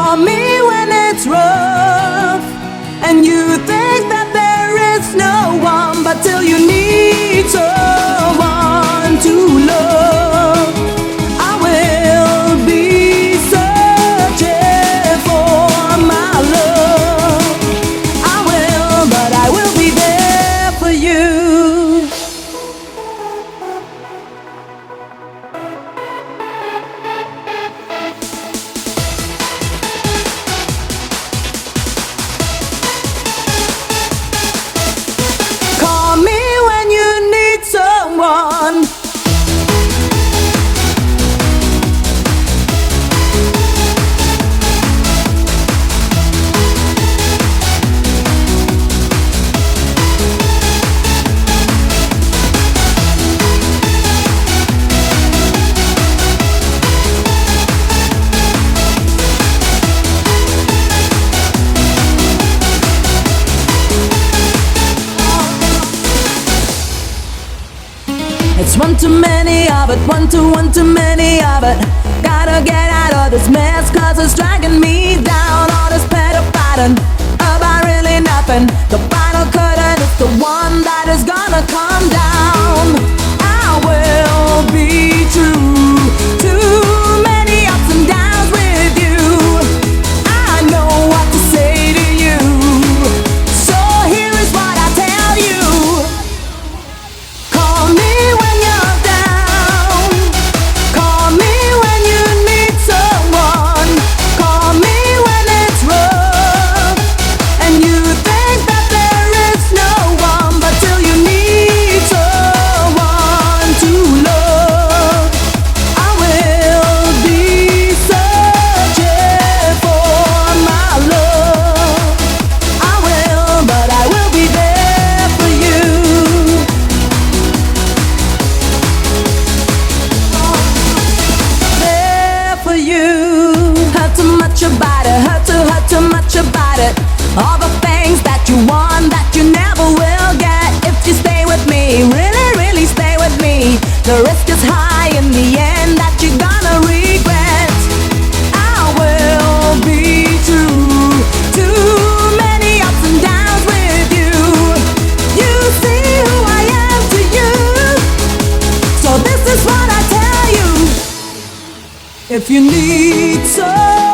Call me when it's rough and you think that there is no one, but till you need someone to love, I will be searching for my love. I will, but I will be there for you. Call me when you need someone. It's one too many of it, one too many of it. Gotta get out of this mess, cause it's dragging me down. All this petty fighting about really nothing. The final curtain is the one that is gonna come down. I will be true. Too many ups and downs with you. I know what to say to you, so here is what I tell you. Call me when you're down. Call me when you need someone. Call me when it's rough and you think that there is no one, but till you need someone to love, I will be searching for my love. I will, but I will be there for you. There for you. Hurt too much about it, hurt too much about it. All the things that you want that you never will get. If you stay with me, really stay with me, the risk is high in the end that you're gonna regret. I will be true. Too many ups and downs with you. You see who I am to you, so this is what I tell you. If you need someone